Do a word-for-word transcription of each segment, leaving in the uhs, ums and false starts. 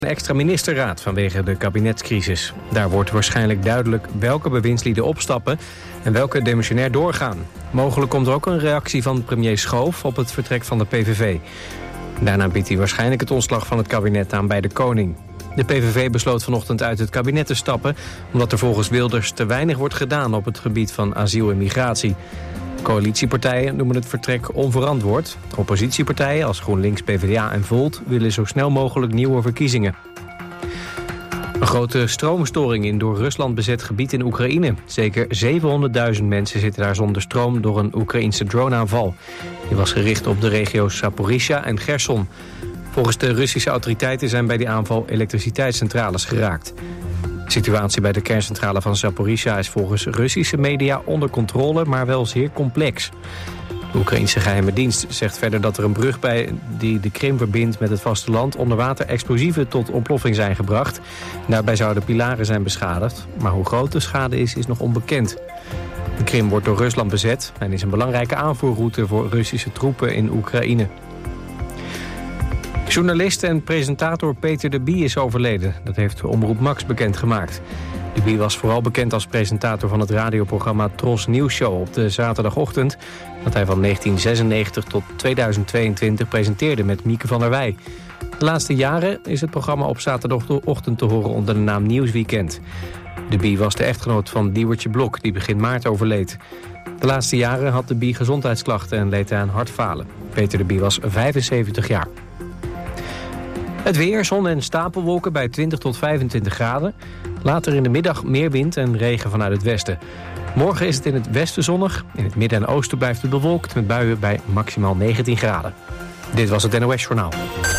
Een extra ministerraad vanwege de kabinetscrisis. Daar wordt waarschijnlijk duidelijk welke bewindslieden opstappen en welke demissionair doorgaan. Mogelijk komt er ook een reactie van premier Schoof op het vertrek van de P V V. Daarna biedt hij waarschijnlijk het ontslag van het kabinet aan bij de koning. De P V V besloot vanochtend uit het kabinet te stappen, omdat er volgens Wilders te weinig wordt gedaan op het gebied van asiel en migratie. Coalitiepartijen noemen het vertrek onverantwoord. Oppositiepartijen als GroenLinks, PvdA en Volt willen zo snel mogelijk nieuwe verkiezingen. Een grote stroomstoring in door Rusland bezet gebied in Oekraïne. Zeker zevenhonderdduizend mensen zitten daar zonder stroom door een Oekraïnse droneaanval. Die was gericht op de regio's Zaporizhia en Gerson. Volgens de Russische autoriteiten zijn bij die aanval elektriciteitscentrales geraakt. De situatie bij de kerncentrale van Zaporizhia is volgens Russische media onder controle, maar wel zeer complex. De Oekraïnse geheime dienst zegt verder dat er een brug bij die de Krim verbindt met het vasteland onder water explosieven tot ontploffing zijn gebracht. Daarbij zouden pilaren zijn beschadigd, maar hoe groot de schade is, is nog onbekend. De Krim wordt door Rusland bezet en is een belangrijke aanvoerroute voor Russische troepen in Oekraïne. Journalist en presentator Peter de Bie is overleden. Dat heeft Omroep Max bekendgemaakt. De Bie was vooral bekend als presentator van het radioprogramma Tros Nieuwsshow op de zaterdagochtend, dat hij van negentien zesennegentig tot tweeduizend tweeëntwintig presenteerde met Mieke van der Wij. De laatste jaren is het programma op zaterdagochtend te horen onder de naam Nieuwsweekend. De Bie was de echtgenoot van Diewertje Blok, die begin maart overleed. De laatste jaren had de Bie gezondheidsklachten en leed hij aan hartfalen. Peter de Bie was vijfenzeventig jaar. Het weer, zon en stapelwolken bij twintig tot vijfentwintig graden. Later in de middag meer wind en regen vanuit het westen. Morgen is het in het westen zonnig. In het midden en oosten blijft het bewolkt met buien bij maximaal negentien graden. Dit was het N O S Journaal.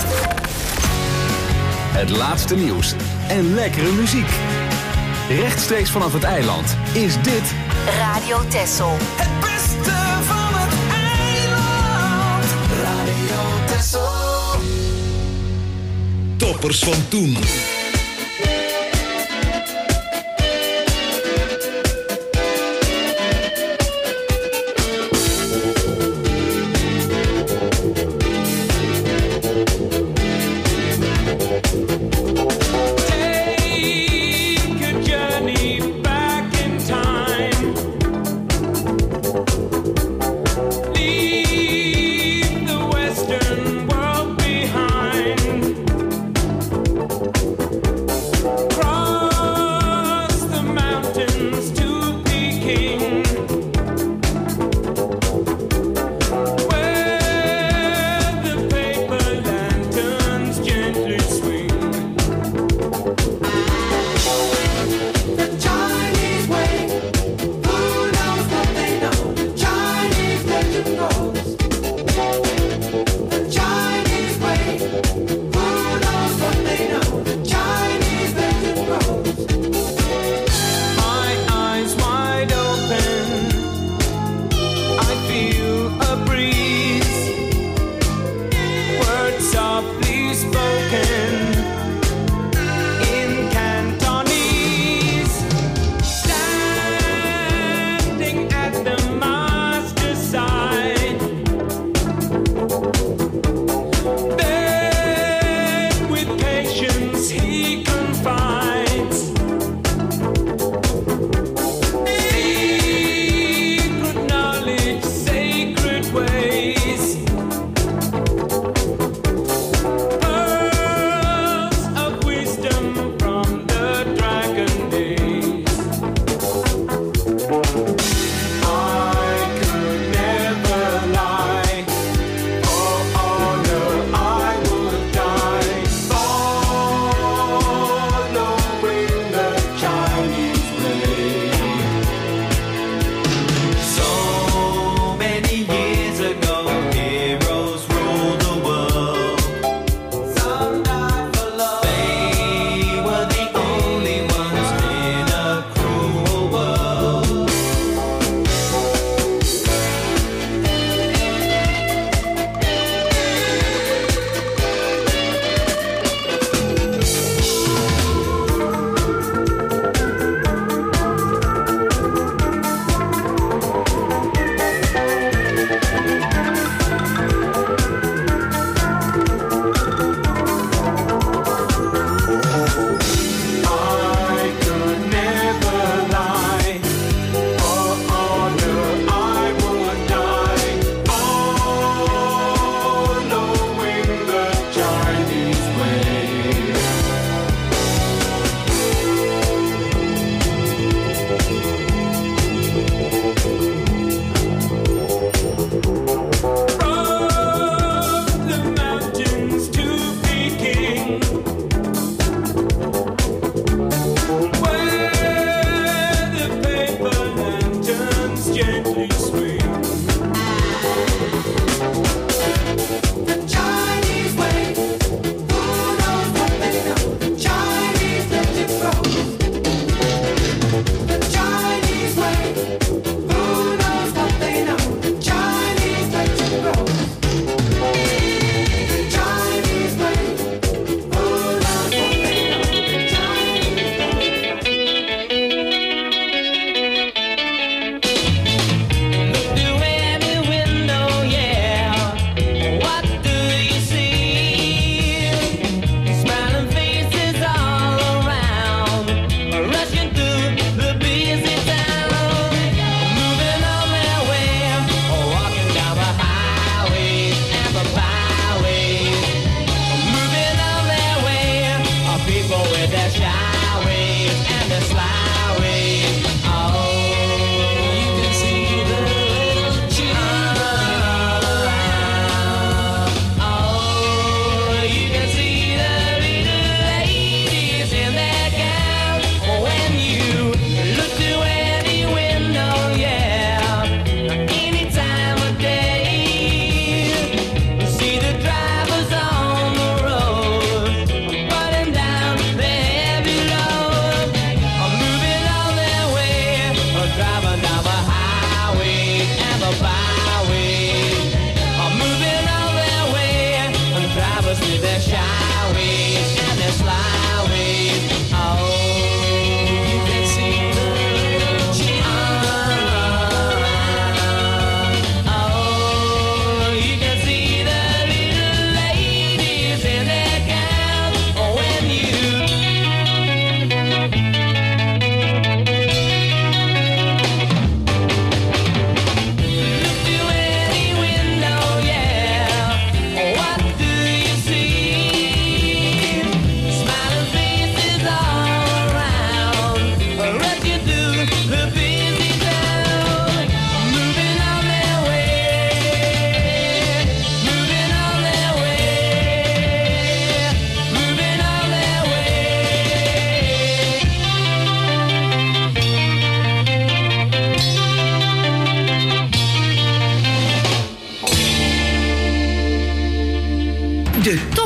Het laatste nieuws en lekkere muziek. Rechtstreeks vanaf het eiland is dit Radio Texel. Het beste van het eiland. Radio Texel. Toppers van toen. No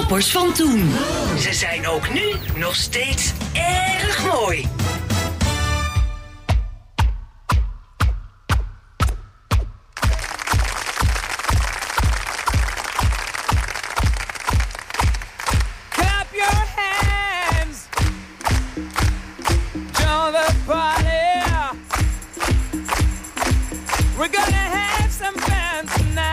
toppers van toen. Ze zijn ook nu nog steeds erg mooi. Clap your hands, join the party. We're gonna have some fun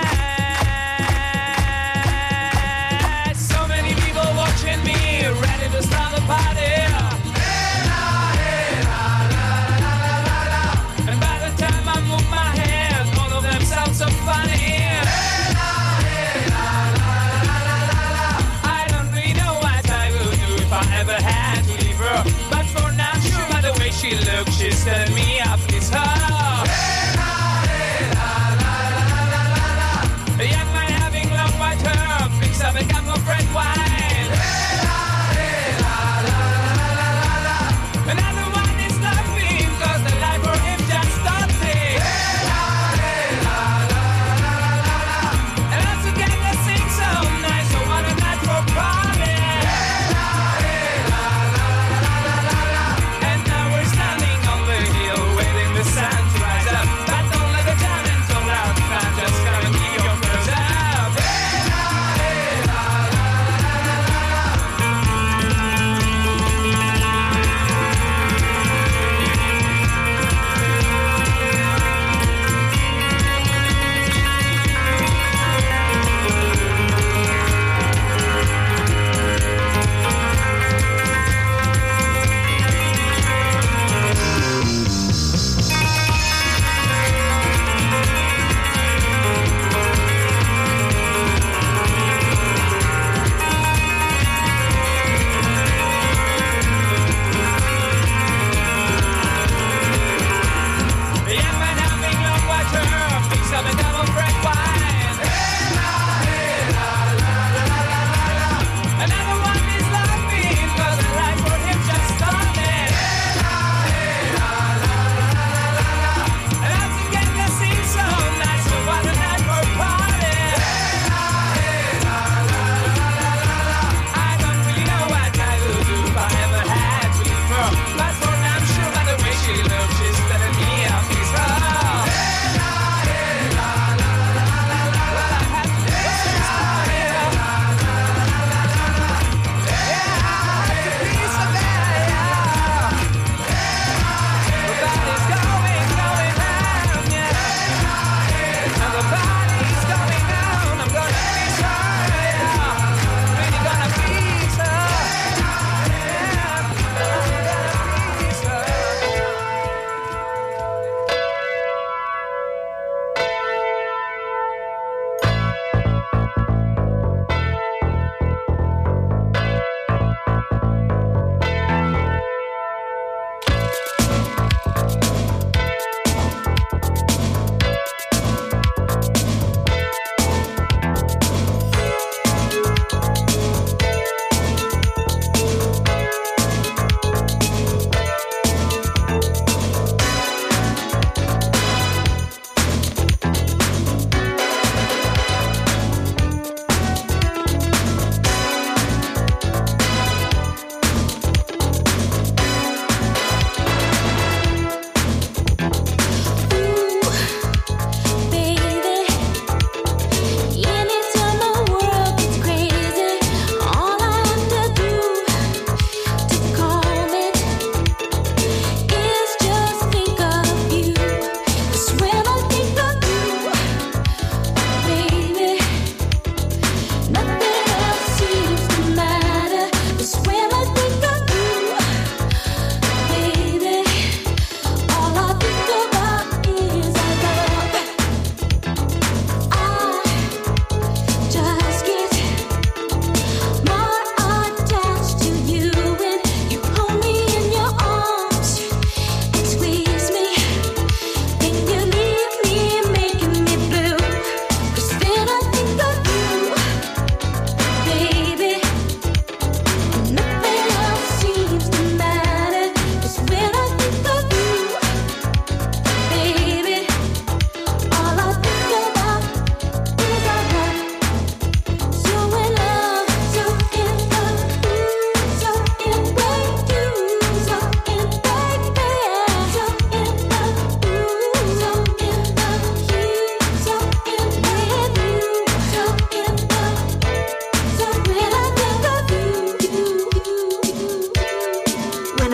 tonight. So many people watching me, ready to start the party. And by the time I move my hands, all of them sound so funny. I don't really know what I will do if I ever had to leave her. But for now, sure by the way she looks, she's telling me I please her. A young man having long white hair picks up a cup of red wine. Another one is laughing cause the life for him just started. And all together sing so nice, so what a night for party. And now we're standing on the hill waiting the sun to rise up. But don't let the giants go loud, man, just gotta keep your clothes up.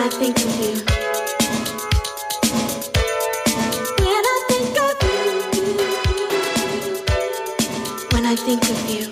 think of you. When I think of you. When I think of you.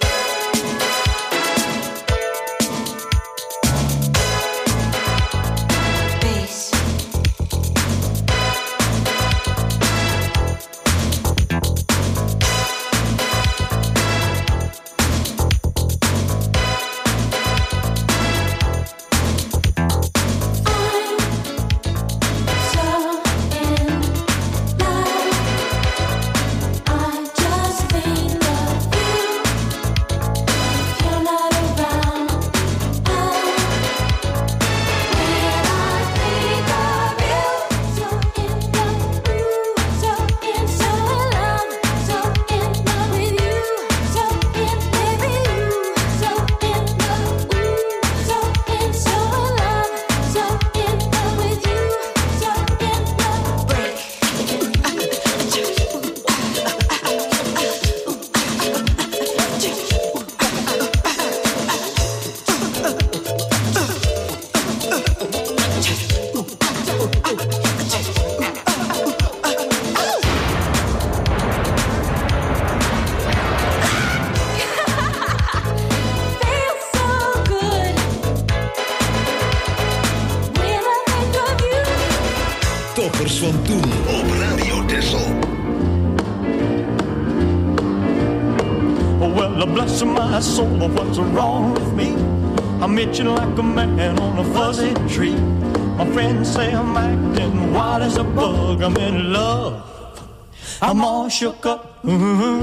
Toppers van toen op Radio Texel. Well, bless my soul, what's wrong with me? I'm itching like a man on a fuzzy tree. My friends say I'm acting wild as a bug. I'm in love. I'm all shook up. Mm-hmm.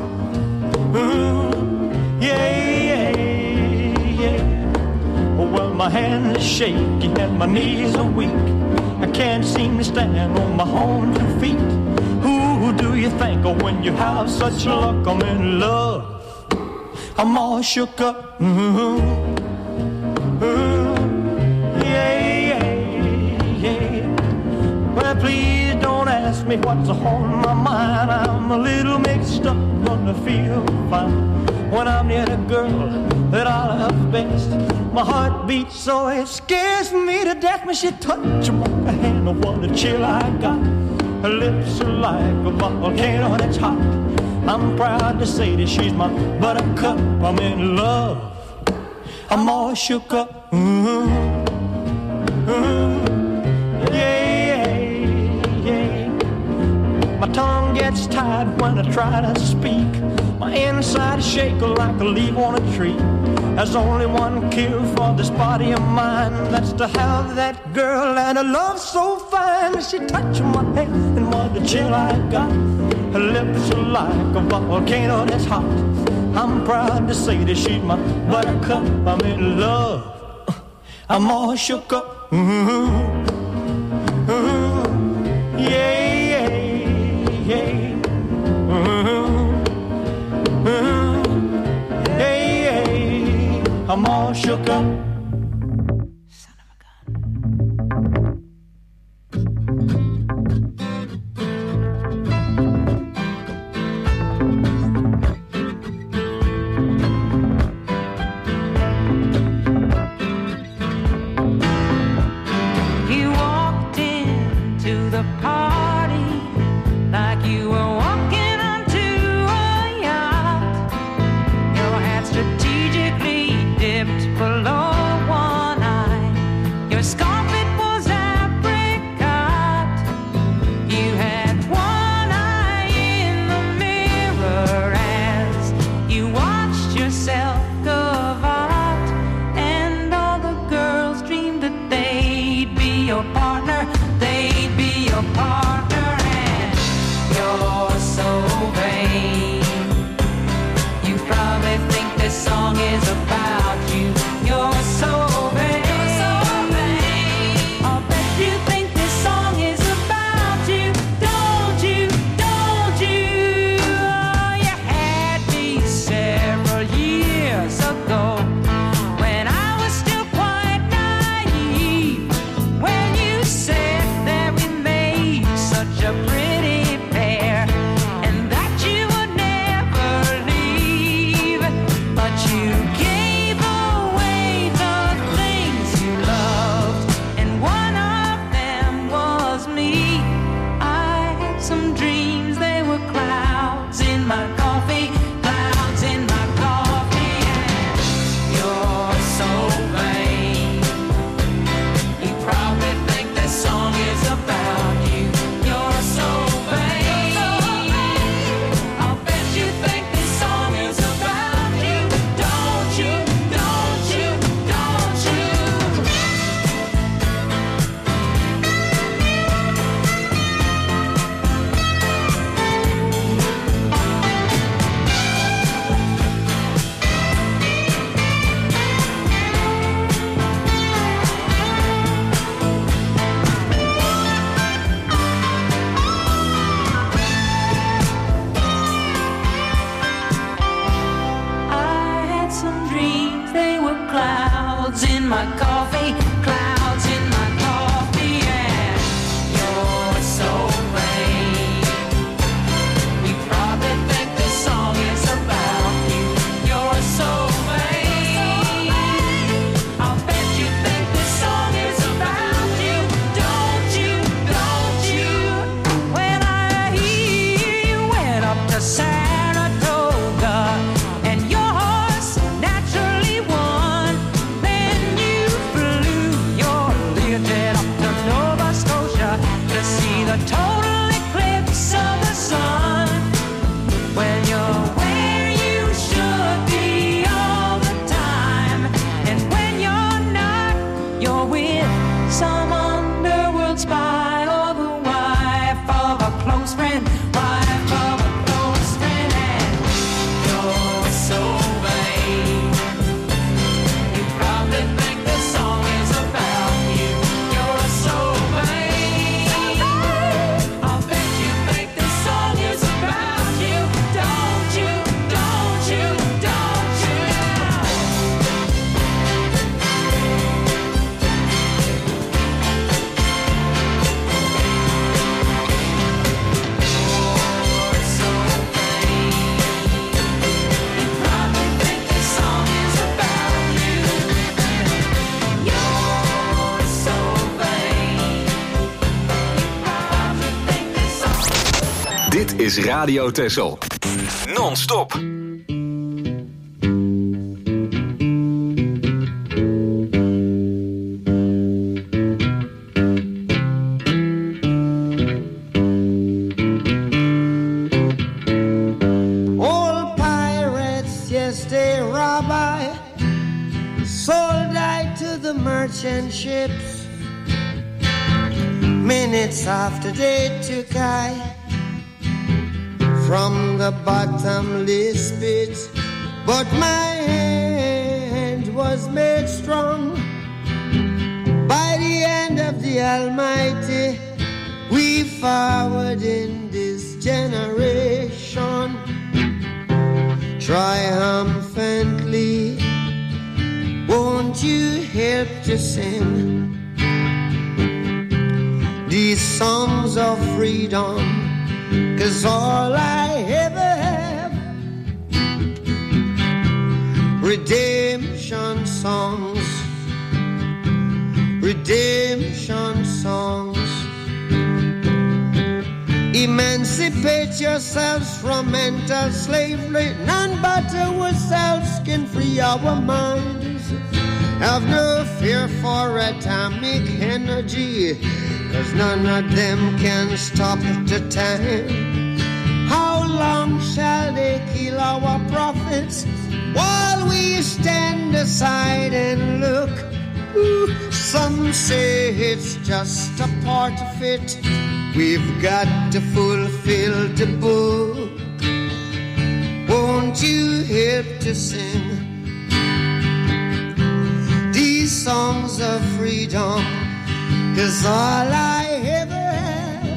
Mm-hmm. Yeah, yeah, yeah. Well, my hands are shaky and my knees are weak. I can't seem to stand on my own two feet. Who do you think of when you have such luck? I'm in love. I'm all shook up. Mm-hmm. Mm-hmm. Yeah, yeah, yeah. Well, please don't ask me what's on my mind. I'm a little mixed up, but I feel fine when I'm near the girl that I love best. My heart beats so it scares me to death when she touches my hand. Oh, what a chill I got. Her lips are like a volcano that's hot. I'm proud to say that she's my buttercup. I'm in love. I'm all shook up. Mm-hmm. Mm-hmm. Yeah, yeah, yeah. My tongue gets tied when I try to speak. My inside is shaking like a leaf on a tree. There's only one cure for this body of mine. That's to have that girl and a love so fine. She touched my hand and what a chill I got. Her lips are like a volcano that's hot. I'm proud to say that she's my buttercup. I'm in love. I'm all shook up. Mm-hmm. Mm-hmm. Yeah, yeah, yeah. Mm-hmm. Mm-hmm. Yeah, yeah. I'm all shook up. Son of a gun. Strategically dipped below Dit is Radio Texel. Non-stop. Old pirates, yes, they rob I, sold I to the merchant ships. Minutes after they took I from the bottomless pit, but my hand was made strong by the hand of the Almighty. We forward in this generation triumphantly. Won't you help to sing these songs of freedom? 'Cause all I ever have, redemption songs, redemption songs. Emancipate yourselves from mental slavery. None but ourselves can free our minds. Have no fear for atomic energy, 'cause none of them can stop the time. How long shall they kill our prophets while we stand aside and look? Ooh, some say it's just a part of it. We've got to fulfill the book. Won't you help to sing these songs of freedom? 'Cause all I ever have,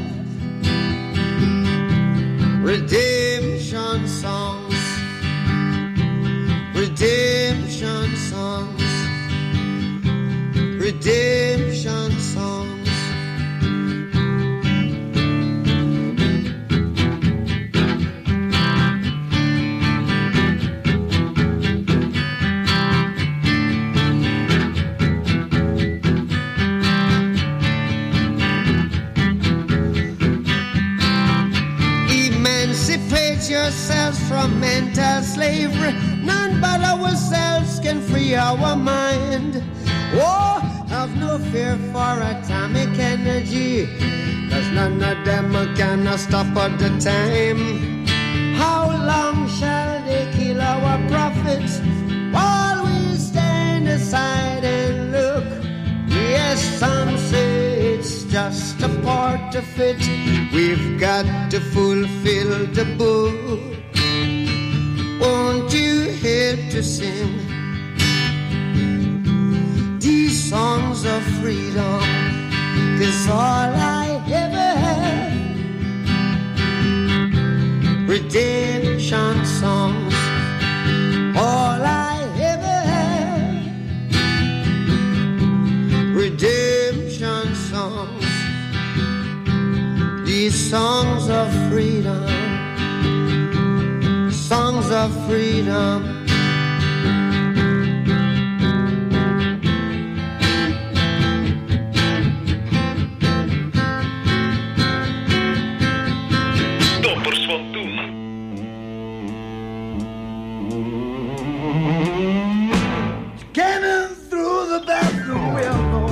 redemption songs, redemption songs, redemption songs. Yourselves from mental slavery. None but ourselves can free our mind. Oh, have no fear for atomic energy, 'cause none of them can stop at the time. How long shall they kill our prophets while we stand aside and look? Yes, some say it's just a part of it. We've got to fulfill the book. Won't you help to sing these songs of freedom? 'Cause all I ever have, redemption songs. All I ever have, redemption songs. These songs of freedom, songs of freedom. Toppers van toen. Cannon through the bathroom window.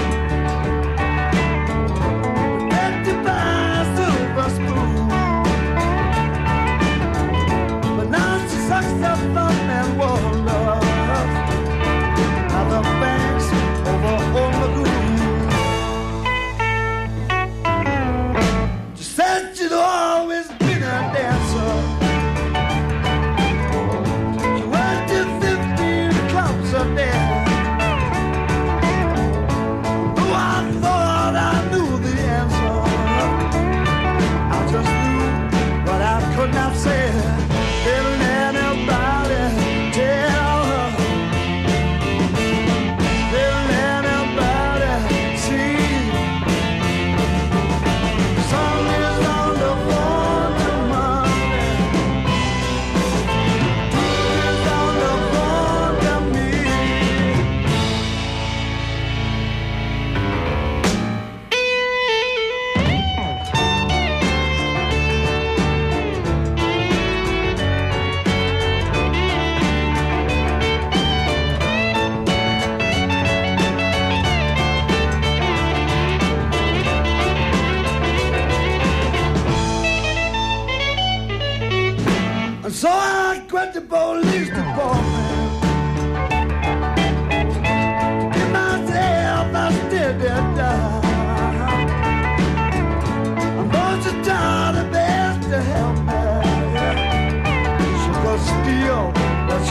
Got to buy a silver spoon, but now she sucks up the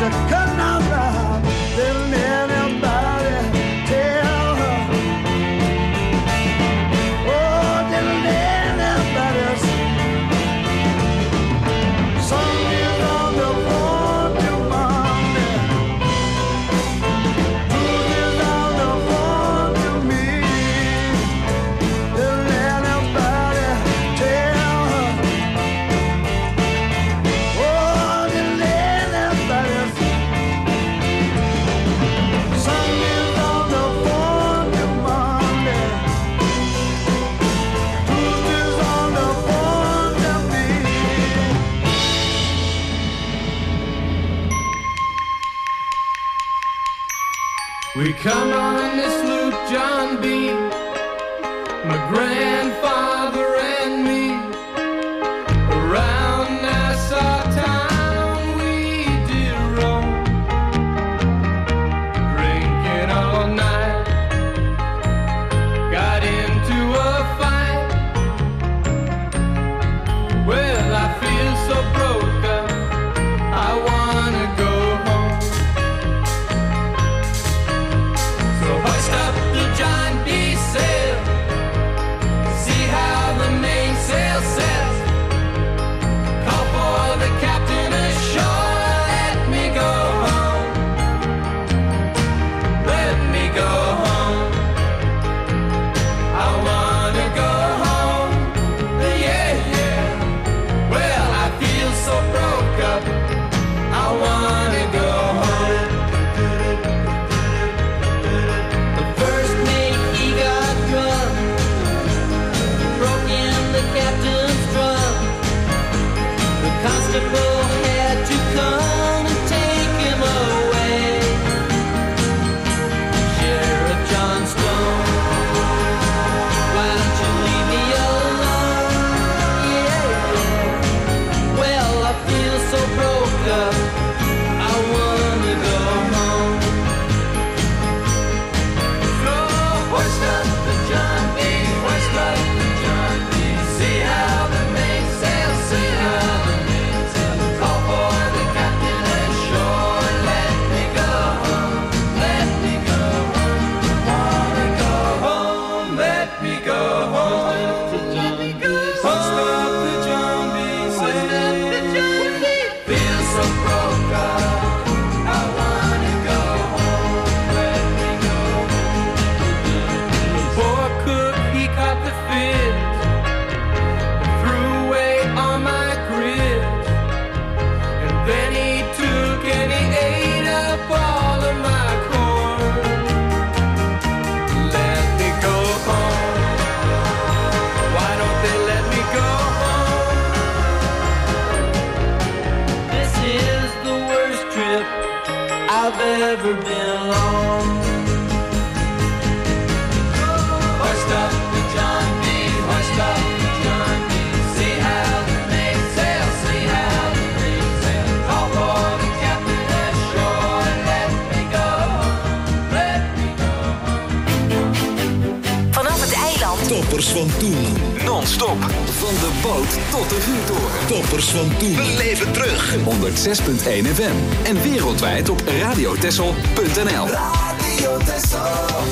she could not ride. Didn't anybody tell her? Oh, didn't anybody see? Sunday's on the phone to Monday. Tuesday's on the phone to me. Didn't anybody tell her? Oh, didn't anybody see? Sunday's on the phone to Monday. Tuesday's on the phone to me. We come on this loop, John B., my grandfather and me. Around Nassau town we did roam, drinking all night. Got into a fight. Well, I feel so broke up, I wanna go home. So hoist up the John B. sail, see how the mainsail sets. Call for the captain ashore, let me go home. Let me go home. I wanna go home. Yeah, yeah. Well, I feel so broke up, I wanna go home. The first mate, he got drunk, broke in the captain's drum. The constable had to come and take him away. Sheriff John Stone, why don't you leave me alone? Yeah, yeah. Well, I feel so broke up, I wanna go home. So hoist up the John B., hoist up the John B. See how the mainsail, see how the mainsail. Call for the captain ashore, let me go home, let me go home. Wanna go home, let me go home. Hoist up the John B., hoist up the John B. Feel so broke up, I wanna go home, let me go home. The poor cook, he caught the fit, threw away all my grits, and then he took and he ate up all of my corn. Let me go home. Why don't they let me go home? This is the worst trip I've ever been on. Hoist up the John B., hoist up the John B. See how the mainsail, see how the mainsail. Call for the captain ashore, let me go home, let me go home. Vanaf het eiland. Toppers van toen. Non-stop. Van de boot tot de vuurtoren. Toppers van toen. Beleef het terug. honderd zes punt één F M. En wereldwijd op radiotessel punt n l. Radio Tessel.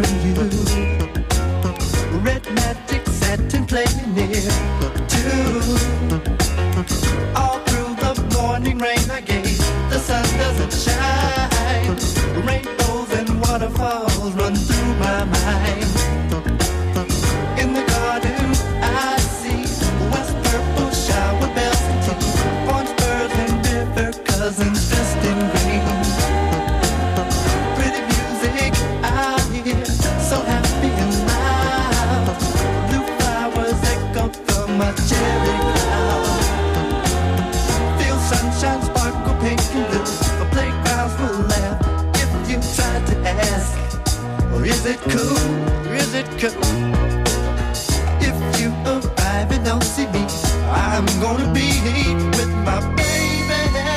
for you. Red magic satin playing near too. All through the morning rain I gave, the sun doesn't shine. Rainbows and waterfalls run through my mind. In the garden I see west purple shower bells and tea, orange birds and river cousins dressed in green. Pretty music I hear, so happy and loud. Blue flowers echo from my cherry cloud. Feel sunshine sparkle pink and blue. The playgrounds will laugh if you try to ask, or is it cool? Or is it cool? If you arrive and don't see me, I'm gonna be with my baby.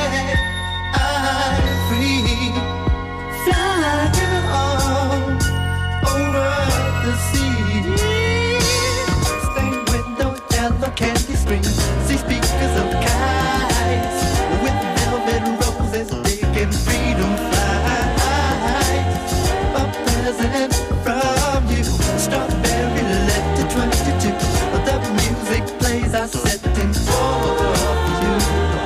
I'm free, flying on over the sea. Stained window, yellow candy screen, see speakers of kites with velvet roses, taking freedom flights. A present from you, strawberry letter twenty-two. The music plays, I set in for you.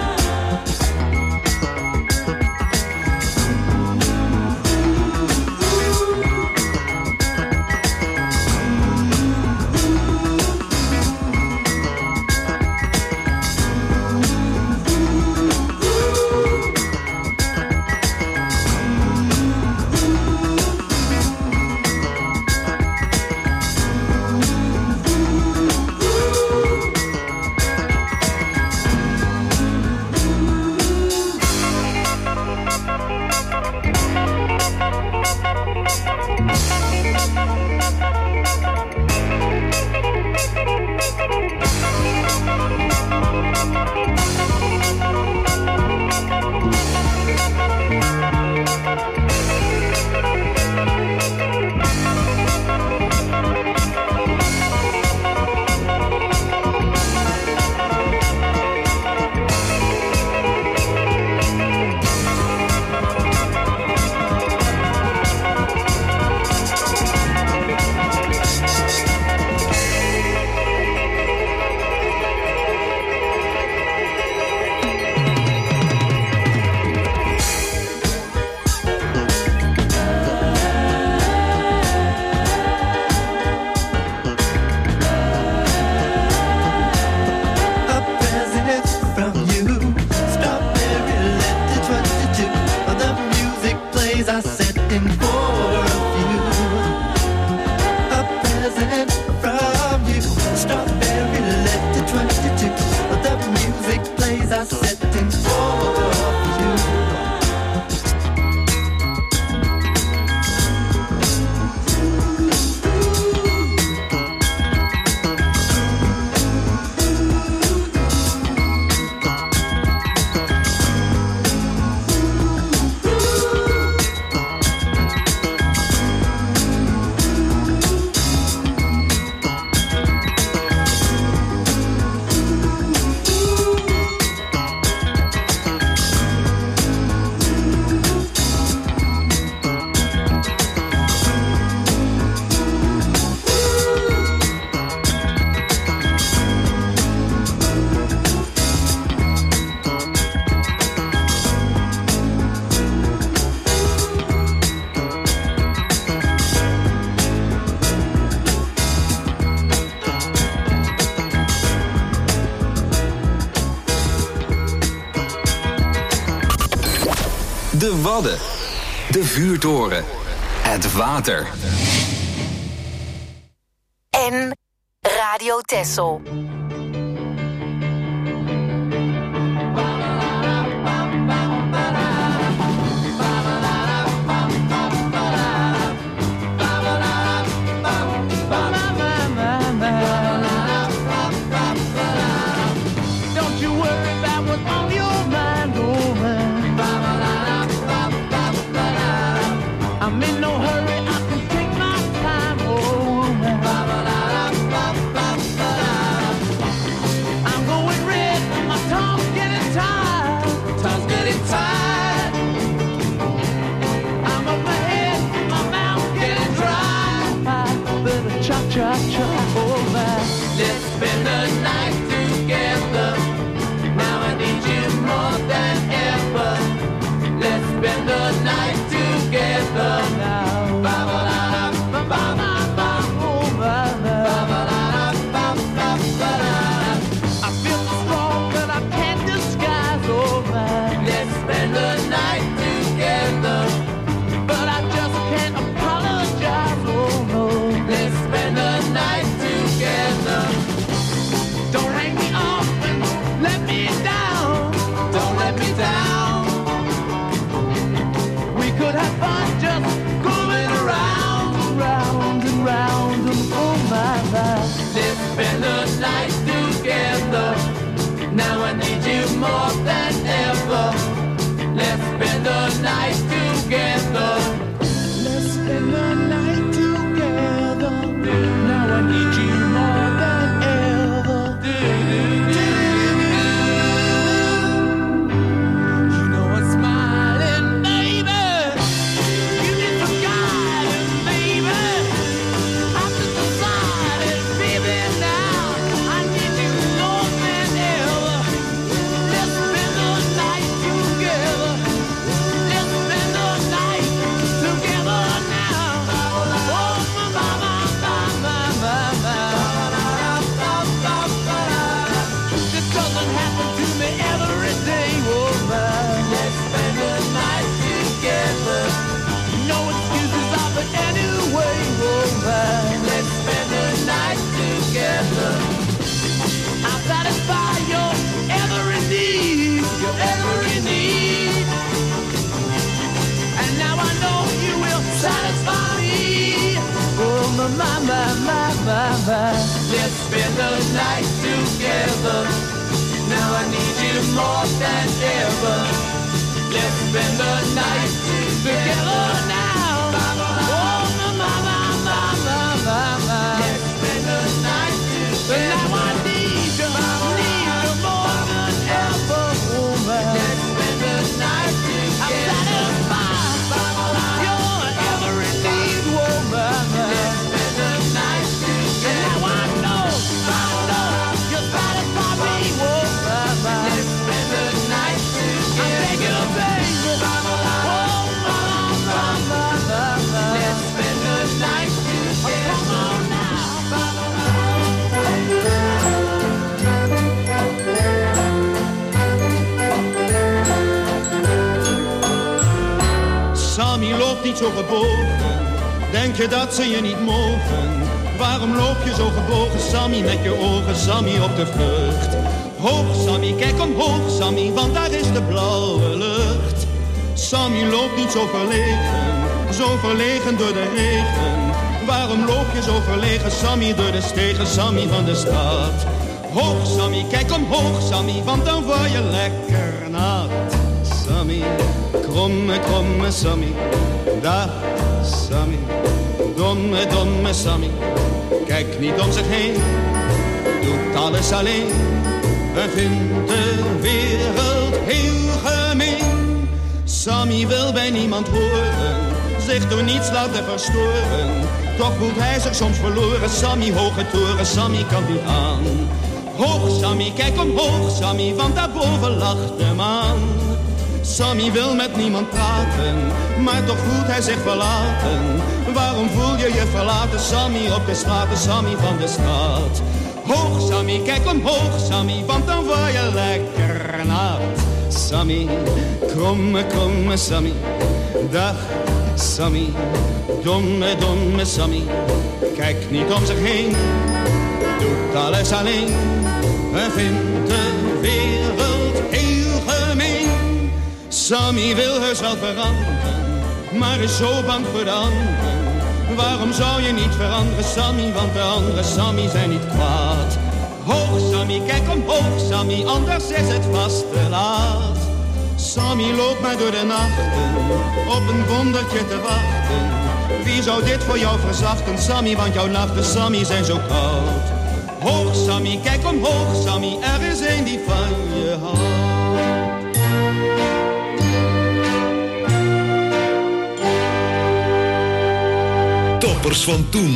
De Wadden, de vuurtoren, het water. En Radio Texel. the night together. Now I need you more than ever. Let's spend the night together now. Oh, my, my, my, my, my, my, my. Let's spend the night together. Now I need you, need you more than ever, woman. Let's spend the night together. I'm satisfied. You're every need, woman. Let's spend the night together. And now I know, I know you satisfy me, woman. Let's spend the night together. I'm begging you, baby. Oh, mama, mama, mama. Let's spend the night together. Oh, come on now. Sammy loopt niet zo gebogen, denk je dat ze je niet mogen? Waarom loop je zo gebogen, Sammy, met je ogen, Sammy, op de vlucht? Hoog, Sammy, kijk omhoog, Sammy, want daar is de blauwe lucht. Sammy loopt niet zo verlegen, zo verlegen door de regen. Waarom loop je zo verlegen, Sammy, door de stegen, Sammy, van de stad? Hoog, Sammy, kijk omhoog, Sammy, want dan word je lekker nat. Sammy, kromme, kromme Sammy, dag Sammy, domme, domme Sammy. Kijk niet om zich heen, doet alles alleen en vindt de wereld heel gemeen. Sammy wil bij niemand horen, zich door niets laten verstoren. Toch voelt hij zich soms verloren, Sammy, hoge toren, Sammy kan niet aan. Hoog Sammy, kijk omhoog Sammy, want daarboven lacht de maan. Sammy wil met niemand praten, maar toch voelt hij zich verlaten. Waarom voel je je verlaten, Sammy, op de straten, Sammy van de straat? Hoog Sammy, kijk omhoog Sammy, want dan word je lekker nat. Sammy, kromme, kromme Sammy, dag Sammy, domme, domme Sammy. Kijk niet om zich heen, doet alles alleen en vindt de wereld heel gemeen. Sammy wil heus wel veranderen, maar is zo bang voor de anderen. Waarom zou je niet veranderen, Sammy, want de andere Sammy zijn niet kwaad. Hoog Sammy, kijk omhoog Sammy, anders is het vast te laat. Sammy loopt maar door de nachten, op een wondertje te wachten. Wie zou dit voor jou verzachten, Sammy, want jouw nachten, Sammy, zijn zo koud. Hoog Sammy, kijk omhoog Sammy, er is een die van je houdt. Toppers van toen.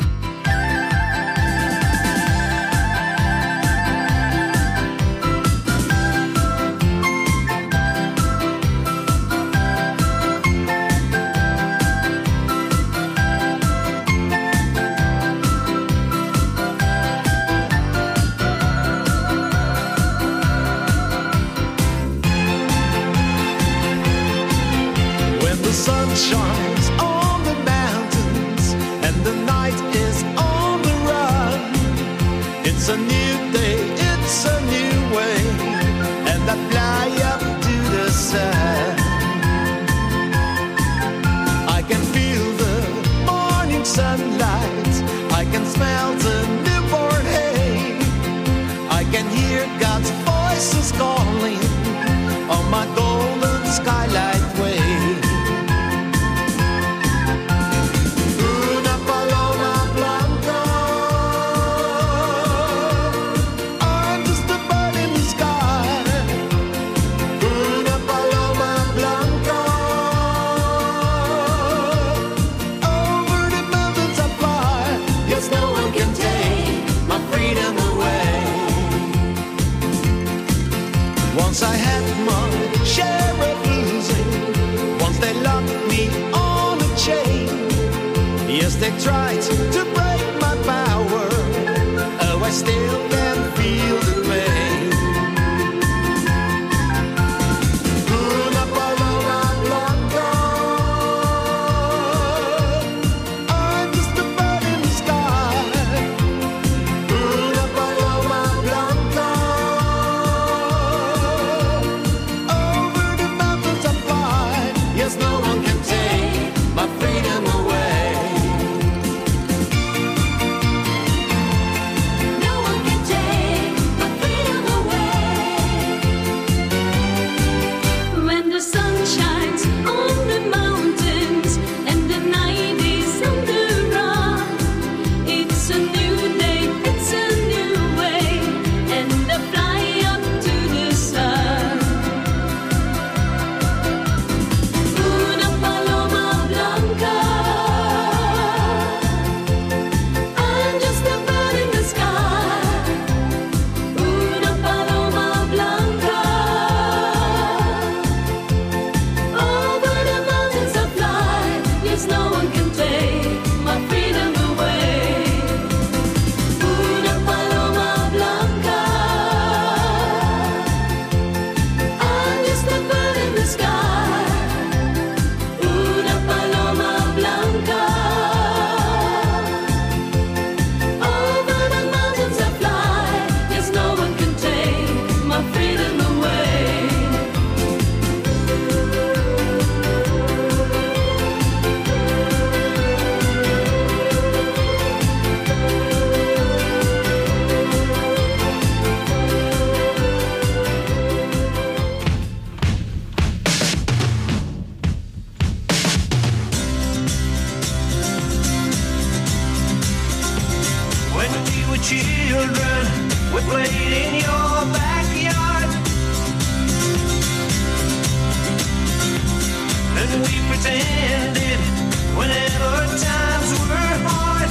When the sun shines on the mountains and the night is on the run, it's a new day, it's a new way, and I fly up to the sun. I can feel the morning sunlight, I can smell the newborn hay, I can hear God's voices calling on my golden skylight way. Once I had my share of losing, once they locked me on a chain. Yes, they tried to break my power, oh, I still can feel the pain. Una paloma blanca, I'm just a bird in the sky. Una paloma blanca, no one can take my freedom away. No one meet in your backyard, and we pretended whenever times were hard.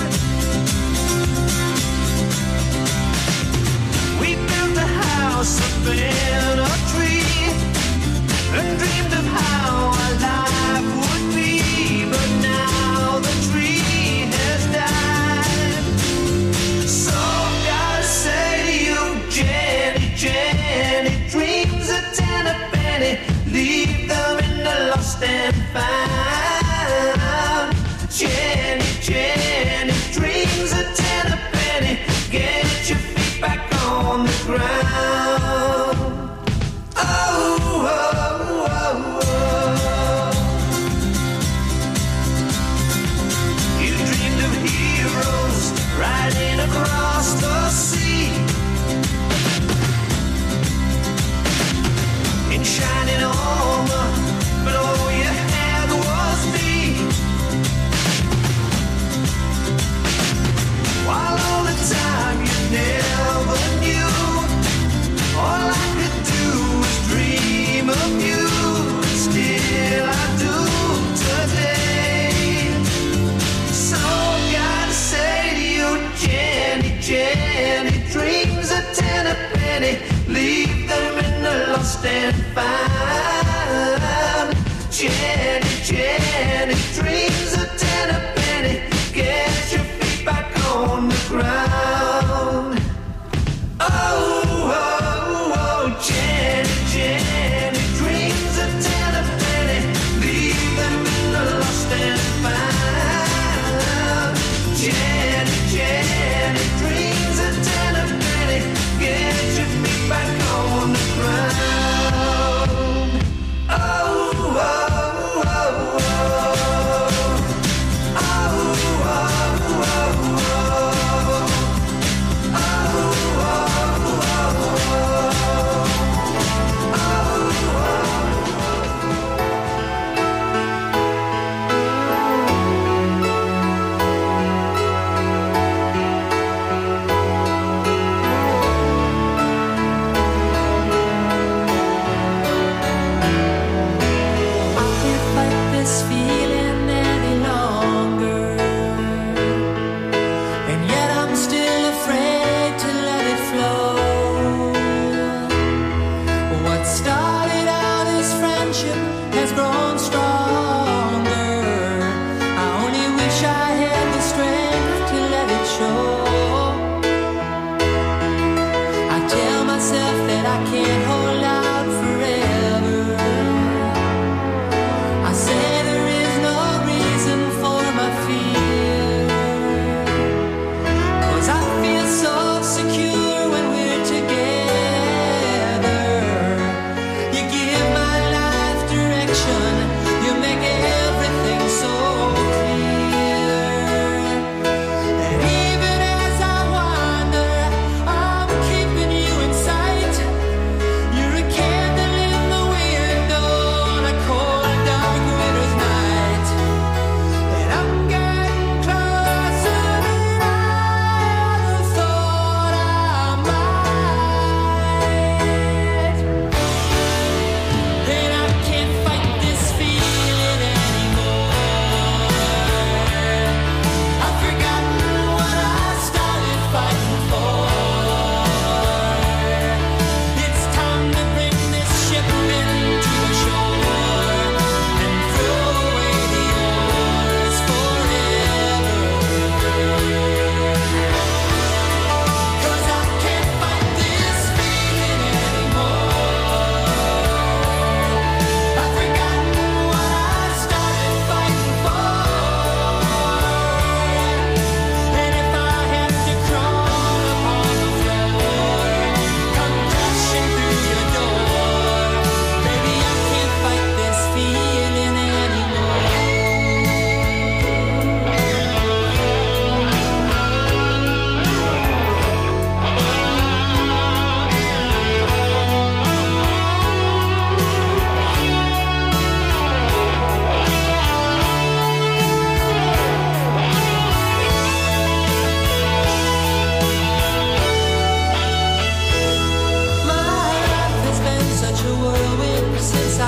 We built a house up in a tree and dreamed of how our life would be, but now the tree has died. So gotta say to you, Jenny, Jenny, dreams of ten a penny, leave them in the lost and found. Jenny, Jenny, dreams of ten a penny, get your feet back on the ground. Oh, oh, oh, oh. You dreamed of heroes riding across the sea in shining armor, but all you had was me. While all the time you never knew, all I could do was dream of you. Still I do today. So gotta say to you, Jenny, Jenny, dreams of ten a penny, leave them in the lost and found. Jenny, Jenny, dreams of ten a penny, get your feet back on the ground. Oh, oh, oh, Jenny, Jenny, dreams of ten a penny, leave them in the lost and found. Jenny, Jenny, dreams of ten a penny, get your feet back on the ground. Oh, oh, oh, oh. You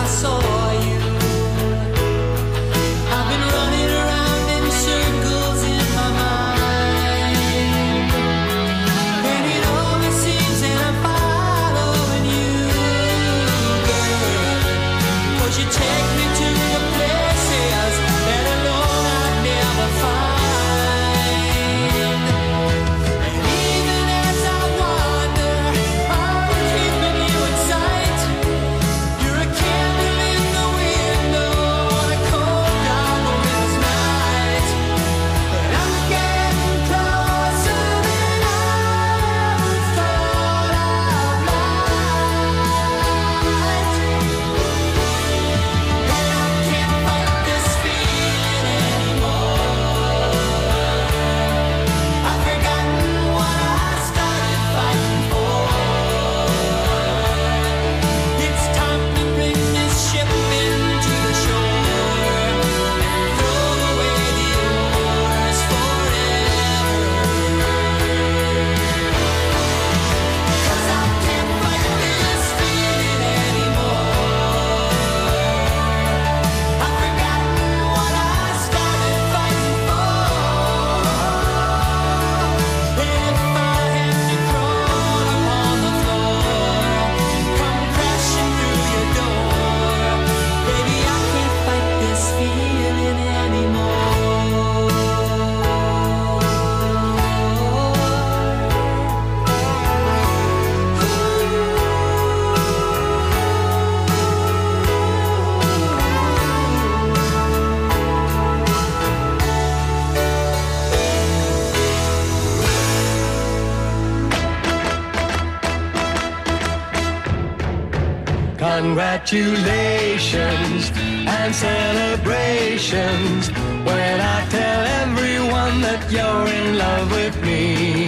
saw you. I've been running around in circles in my mind, and it always seems that I'm following you, girl. 'Cause you take me to the places that alone I'd never find. And even as I wander, I'm keeping you in sight. You're a candle in the window on a cold, dark winter's night. But I'm getting closer than I ever thought I'd like. And I can't fight this feeling anymore. I've forgotten what I started fighting for. It's time to bring this ship into the shore and throw away the oars forever. 'Cause I can't fight this feeling anymore. I've forgotten what I started fighting for. And if I had to crawl upon the floor, come crashing through your door, baby, I can't fight this feeling anymore. Congratulations and celebrations when I tell everyone that you're in love with me.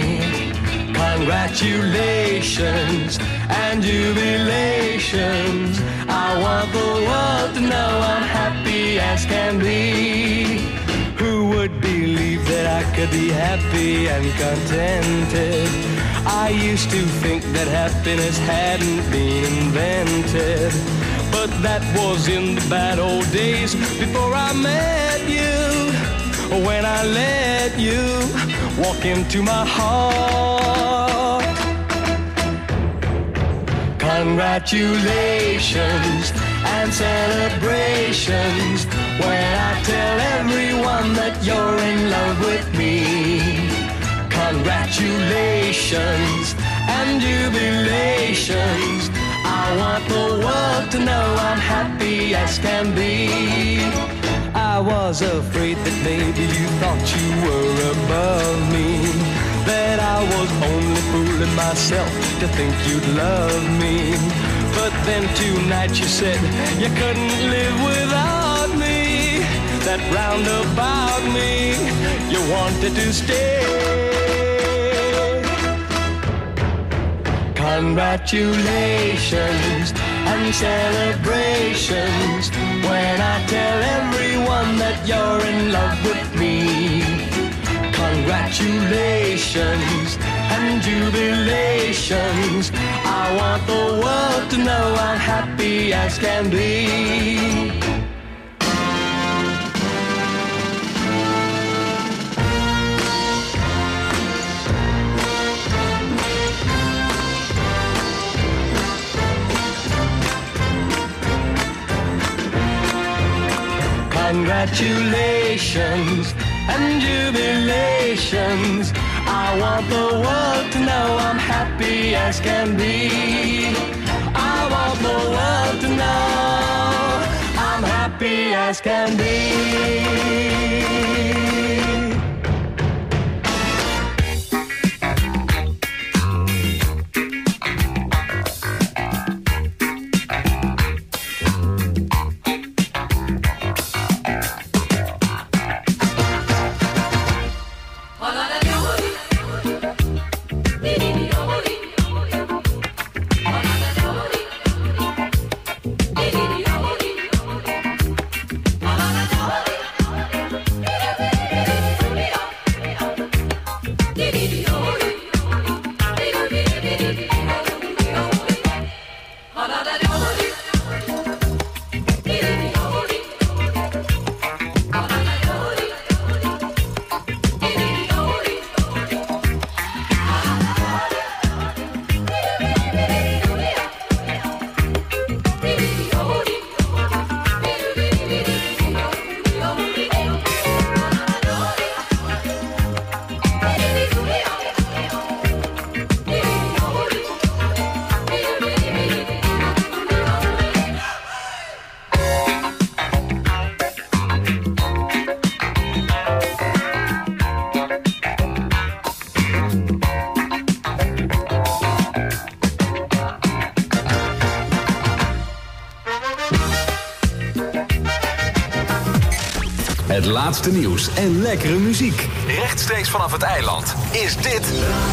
Congratulations and jubilations. I want the world to know I'm happy as can be. Who would believe that I could be happy and contented? I used to think that happiness hadn't been invented, but that was in the bad old days before I met you. When I let you walk into my heart. Congratulations and celebrations when I tell everyone that you're in love with me. Congratulations and jubilations. I want the world to know I'm happy as can be. I was afraid that maybe you thought you were above me, that I was only fooling myself to think you'd love me. But then tonight you said you couldn't live without me, that round about me you wanted to stay. Congratulations and celebrations when I tell everyone that you're in love with me. Congratulations and jubilations. I want the world to know I'm happy as can be. Congratulations and jubilations. I want the world to know I'm happy as can be. I want the world to know I'm happy as can be. Het laatste nieuws en lekkere muziek. Rechtstreeks vanaf het eiland is dit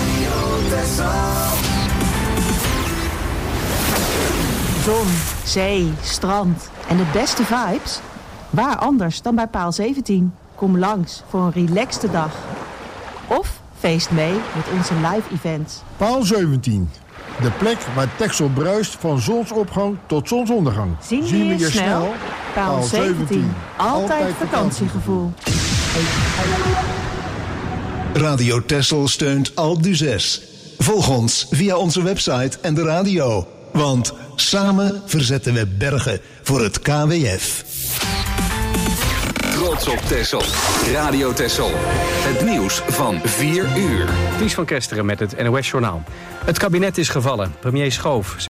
Zon, zee, strand en de beste vibes? Waar anders dan bij Paal zeventien? Kom langs voor een relaxte dag. Of feest mee met onze live events. Paal zeventien. De plek waar Texel bruist van zonsopgang tot zonsondergang. Zien we je snel? Paal zeventien. Altijd vakantiegevoel. Radio Texel steunt Alpe d'Huez. Volg ons via onze website en de radio. Want samen verzetten we bergen voor het K W F. Trots op Texel. Radio Texel. Het nieuws van vier uur. Ties van Kesteren met het N O S-journaal. Het kabinet is gevallen. Premier Schoof